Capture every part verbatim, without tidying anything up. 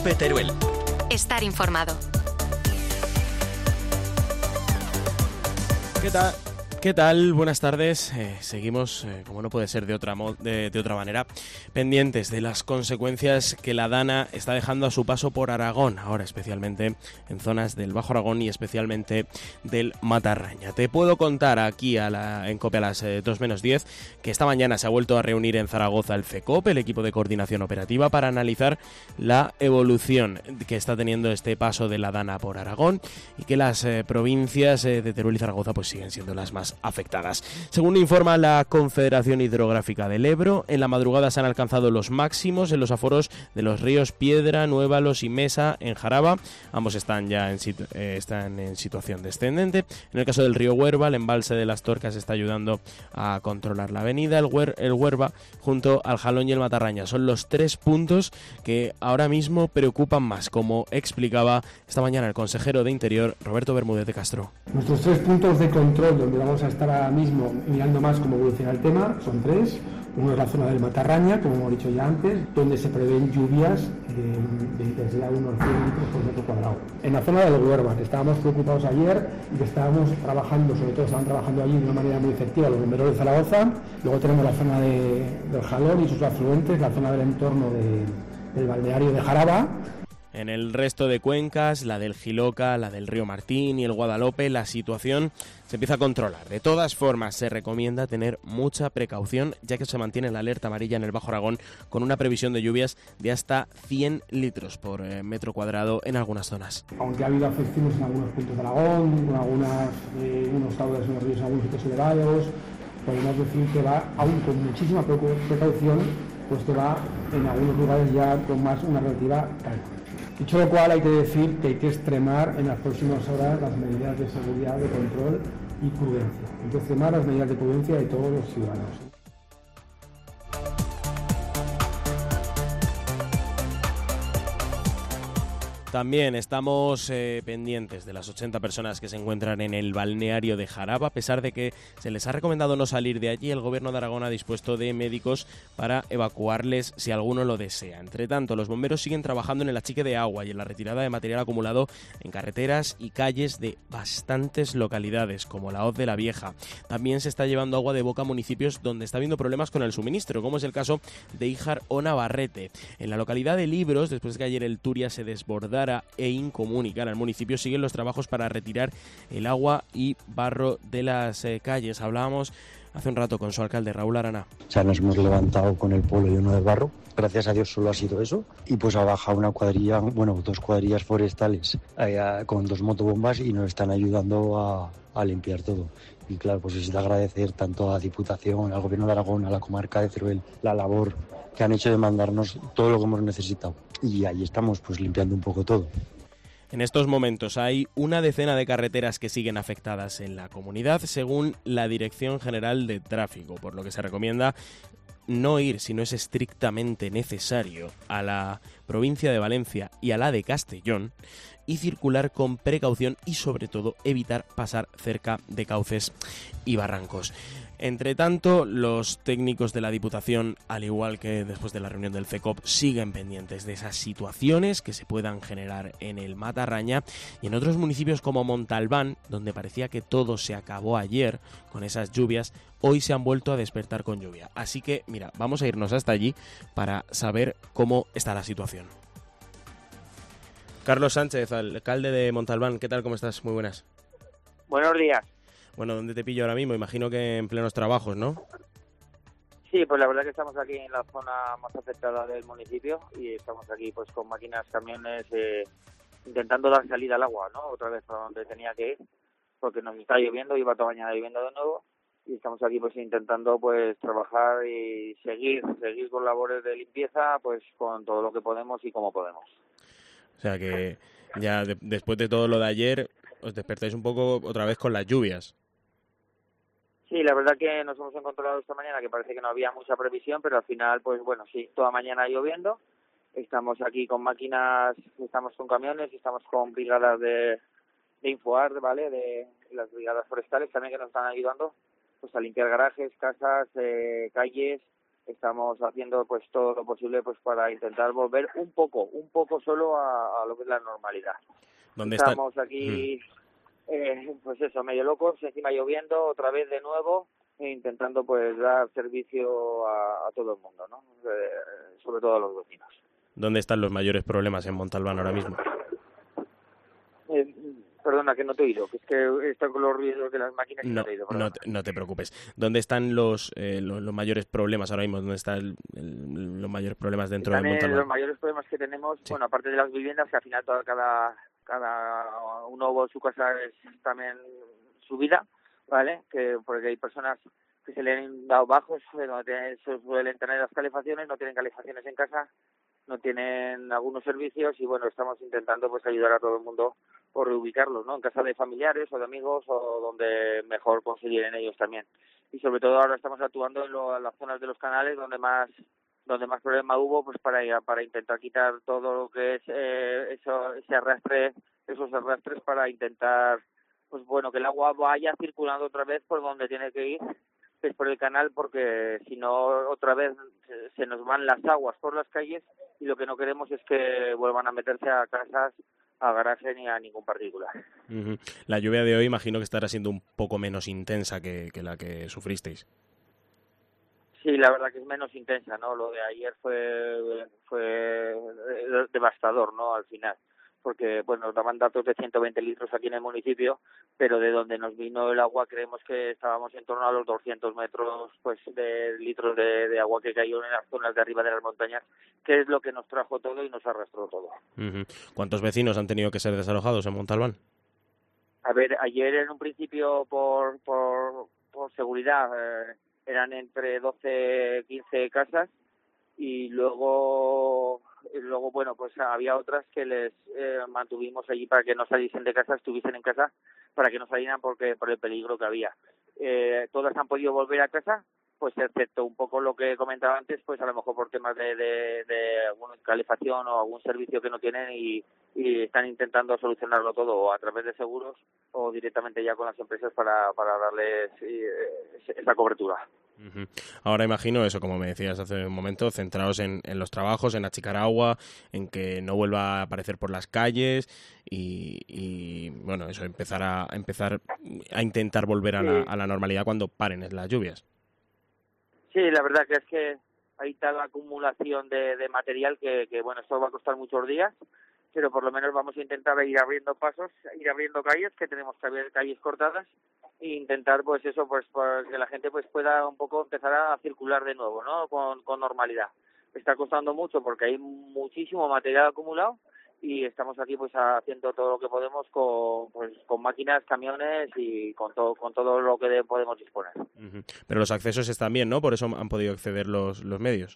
COPE Teruel. Estar informado. ¿Qué tal? ¿Qué tal? Buenas tardes. Eh, seguimos, eh, como no puede ser de otra, mo- de, de otra manera, pendientes de las consecuencias que la Dana está dejando a su paso por Aragón, ahora especialmente en zonas del Bajo Aragón y especialmente del Matarraña. Te puedo contar aquí a la, en COPE a las eh, dos menos diez que esta mañana se ha vuelto a reunir en Zaragoza el FECOP, el equipo de coordinación operativa, para analizar la evolución que está teniendo este paso de la Dana por Aragón y que las eh, provincias eh, de Teruel y Zaragoza pues siguen siendo las más afectadas. Según informa la Confederación Hidrográfica del Ebro, en la madrugada se han alcanzado los máximos en los aforos de los ríos Piedra, Nuévalos y Mesa en Jaraba. Ambos están ya en, situ- eh, están en situación descendente. En el caso del río Huerva, el embalse de las Torcas está ayudando a controlar la avenida. El, Huer- el Huerva junto al Jalón y el Matarraña son los tres puntos que ahora mismo preocupan más, como explicaba esta mañana el consejero de Interior, Roberto Bermúdez de Castro. Nuestros tres puntos de control donde vamos a estar ahora mismo mirando más cómo evoluciona el tema son tres. Uno es la zona del Matarraña, como hemos dicho ya antes, donde se prevén lluvias de, de intensidad de unos cien litros por metro cuadrado. En la zona del Huerva, que estábamos preocupados ayer y que estábamos trabajando, sobre todo estaban trabajando allí de una manera muy efectiva los bomberos de Zaragoza. Luego tenemos la zona de, del Jalón y sus afluentes, la zona del entorno de, del balneario de Jaraba. En el resto de cuencas, la del Jiloca, la del río Martín y el Guadalope, la situación se empieza a controlar. De todas formas, se recomienda tener mucha precaución, ya que se mantiene la alerta amarilla en el Bajo Aragón con una previsión de lluvias de hasta cien litros por eh, metro cuadrado en algunas zonas. Aunque ha habido afecciones en algunos puntos de Aragón, con algunas, eh, unos cauces en los ríos en algunos sitios elevados, podemos decir que va, aún con muchísima precaución, pues que va en algunos lugares ya con más una relativa calma. Dicho lo cual, hay que decir que hay que extremar en las próximas horas las medidas de seguridad, de control y prudencia. Hay que extremar las medidas de prudencia de todos los ciudadanos. También estamos eh, pendientes de las ochenta personas que se encuentran en el balneario de Jaraba. A pesar de que se les ha recomendado no salir de allí, el Gobierno de Aragón ha dispuesto de médicos para evacuarles si alguno lo desea. Entre tanto, los bomberos siguen trabajando en el achique de agua y en la retirada de material acumulado en carreteras y calles de bastantes localidades, como la Hoz de la Vieja. También se está llevando agua de boca a municipios donde está habiendo problemas con el suministro, como es el caso de Híjar o Navarrete. En la localidad de Libros, después de que ayer el Turia se desbordara e incomunicara al municipio, siguen los trabajos para retirar el agua y barro de las eh, calles. Hablábamos hace un rato con su alcalde, Raúl Arana. O sea, nos hemos levantado con el pueblo lleno de barro. Gracias a Dios solo ha sido eso. Y pues ha bajado una cuadrilla, bueno, dos cuadrillas forestales eh, con dos motobombas y nos están ayudando a, a limpiar todo. Y claro, pues es de agradecer tanto a la Diputación, al Gobierno de Aragón, a la comarca de Teruel, la labor que han hecho de mandarnos todo lo que hemos necesitado. Y ahí estamos, pues limpiando un poco todo. En estos momentos hay una decena de carreteras que siguen afectadas en la comunidad, según la Dirección General de Tráfico, por lo que se recomienda no ir, si no es estrictamente necesario, a la provincia de Valencia y a la de Castellón, y circular con precaución y, sobre todo, evitar pasar cerca de cauces y barrancos. Entre tanto, los técnicos de la Diputación, al igual que después de la reunión del FECOP, siguen pendientes de esas situaciones que se puedan generar en el Matarraña y en otros municipios como Montalbán, donde parecía que todo se acabó ayer con esas lluvias, hoy se han vuelto a despertar con lluvia. Así que, mira, vamos a irnos hasta allí para saber cómo está la situación. Carlos Sánchez, alcalde de Montalbán, ¿qué tal? ¿Cómo estás? Muy buenas. Buenos días. Bueno, ¿dónde te pillo ahora mismo? Imagino que en plenos trabajos, ¿no? Sí, pues la verdad que estamos aquí en la zona más afectada del municipio y estamos aquí pues con máquinas, camiones, eh, intentando dar salida al agua, ¿no? Otra vez para donde tenía que ir, porque nos está lloviendo, iba toda mañana lloviendo de nuevo y estamos aquí pues intentando pues trabajar y seguir, seguir con labores de limpieza pues con todo lo que podemos y como podemos. O sea que ya de, después de todo lo de ayer os despertáis un poco otra vez con las lluvias. Sí, la verdad que nos hemos encontrado esta mañana que parece que no había mucha previsión, pero al final, pues bueno, sí, toda mañana lloviendo. Estamos aquí con máquinas, estamos con camiones, estamos con brigadas de, de Infoart, ¿vale? De las brigadas forestales también que nos están ayudando pues a limpiar garajes, casas, eh, calles, estamos haciendo pues todo lo posible pues para intentar volver un poco, un poco solo a, a lo que es la normalidad. ¿Dónde estamos están? aquí, mm. eh, pues eso, medio locos, encima lloviendo otra vez de nuevo, e intentando pues dar servicio a, a todo el mundo, ¿no? Eh, sobre todo a los vecinos. ¿Dónde están los mayores problemas en Montalbán ahora mismo? Eh, perdona, que no te he oído, que es que está con los ruidos de las máquinas y no, No, te he oído. no, te, no te preocupes. ¿Dónde están los, eh, los, los mayores problemas ahora mismo? ¿Dónde están el, el, los mayores problemas dentro Están de Montalbán? Los mayores problemas que tenemos, sí. Bueno, aparte de las viviendas, que al final toda, cada, cada uno su casa es también su vida, ¿vale? Que porque hay personas que se le han dado bajos, no tienen, suelen tener las calefacciones, no tienen calefacciones en casa, no tienen algunos servicios y bueno, estamos intentando pues ayudar a todo el mundo por reubicarlos, ¿no? En casa de familiares o de amigos o donde mejor consideren ellos también. Y sobre todo ahora estamos actuando en, lo, en las zonas de los canales donde más donde más problema hubo, pues para para intentar quitar todo lo que es eh, eso ese arrastre, esos arrastres para intentar pues bueno, que el agua vaya circulando otra vez por donde tiene que ir, que es por el canal, porque si no otra vez se nos van las aguas por las calles y lo que no queremos es que vuelvan a meterse a casas, a garaje ni a ningún particular. Uh-huh. La lluvia de hoy imagino que estará siendo un poco menos intensa que, que la que sufristeis. Sí, la verdad que es menos intensa, ¿no? Lo de ayer fue fue devastador, ¿no? Al final, porque bueno, nos daban datos de ciento veinte litros aquí en el municipio, pero de donde nos vino el agua creemos que estábamos en torno a los doscientos metros pues de litros de, de agua que cayó en las zonas de arriba de las montañas, que es lo que nos trajo todo y nos arrastró todo. Uh-huh. ¿Cuántos vecinos han tenido que ser desalojados en Montalbán? A ver, ayer en un principio por por, por seguridad eh, eran entre doce, quince casas y luego y luego bueno pues había otras que les eh, mantuvimos allí para que no saliesen de casa, estuviesen en casa para que no salieran porque por el peligro que había. Eh, todas han podido volver a casa, pues excepto un poco lo que comentaba antes, pues a lo mejor por temas de, de, de alguna calefacción o algún servicio que no tienen y, y están intentando solucionarlo todo o a través de seguros o directamente ya con las empresas para, para darles eh, esa cobertura. Uh-huh. Ahora imagino eso, como me decías hace un momento, centrados en, en los trabajos, en achicar agua, en que no vuelva a aparecer por las calles y, y bueno, eso, empezar a empezar a intentar volver a la, a la normalidad cuando paren las lluvias. Sí, la verdad que es que hay tal acumulación de, de material que, que, bueno, esto va a costar muchos días, pero por lo menos vamos a intentar ir abriendo pasos, ir abriendo calles, que tenemos que abrir calles cortadas, e intentar, pues eso, pues, pues que la gente pues pueda un poco empezar a circular de nuevo, ¿no? Con, con normalidad. Está costando mucho porque hay muchísimo material acumulado y estamos aquí pues haciendo todo lo que podemos con pues con máquinas, camiones y con todo con todo lo que de, podemos disponer. Uh-huh. Pero los accesos están bien, ¿no? Por eso han podido acceder los los medios.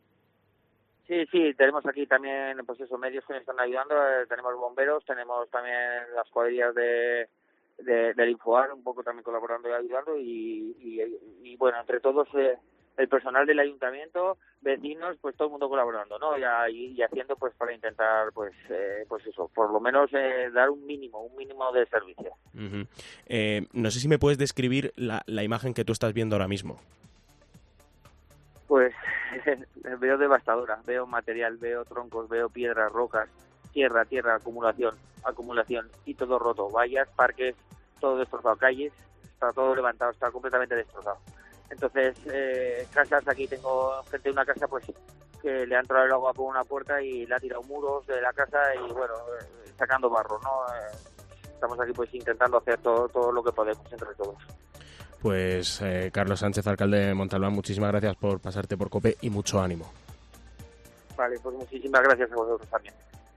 Sí, sí, tenemos aquí también pues esos medios que nos están ayudando, eh, tenemos bomberos, tenemos también las cuadrillas de de del Infoar un poco también colaborando y ayudando y y, y bueno, entre todos eh, el personal del ayuntamiento, vecinos, pues todo el mundo colaborando, ¿no? Y, y haciendo pues para intentar pues eh, pues eso, por lo menos eh, dar un mínimo, un mínimo de servicio. Uh-huh. Eh, no sé si me puedes describir la, la imagen que tú estás viendo ahora mismo. Pues veo devastadora, veo material, veo troncos, veo piedras, rocas, tierra, tierra, acumulación, acumulación y todo roto, vallas, parques, todo destrozado, calles, está todo levantado, está completamente destrozado. Entonces, eh, casas, aquí tengo frente a una casa pues que le ha entrado el agua por una puerta y le ha tirado muros de la casa y bueno, eh, sacando barro, ¿no? Eh, estamos aquí pues intentando hacer todo, todo lo que podemos entre todos. Pues eh, Carlos Sánchez, alcalde de Montalbán, muchísimas gracias por pasarte por COPE y mucho ánimo. Vale, pues muchísimas gracias a vosotros también.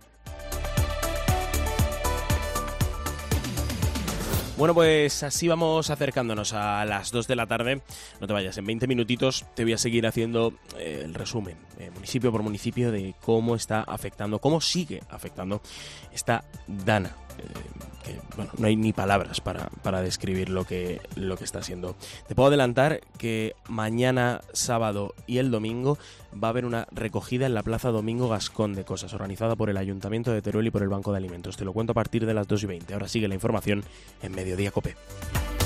Bueno, pues así vamos acercándonos a las dos de la tarde. No te vayas, en veinte minutitos te voy a seguir haciendo eh, el resumen, eh, municipio por municipio, de cómo está afectando, cómo sigue afectando esta Dana. Eh, que, bueno, no hay ni palabras para, para describir lo que, lo que está haciendo. Te puedo adelantar que mañana, sábado y el domingo va a haber una recogida en la Plaza Domingo Gascón de Cosas, organizada por el Ayuntamiento de Teruel y por el Banco de Alimentos. Te lo cuento a partir de las dos y veinte. Ahora sigue la información en Mediodía COPE.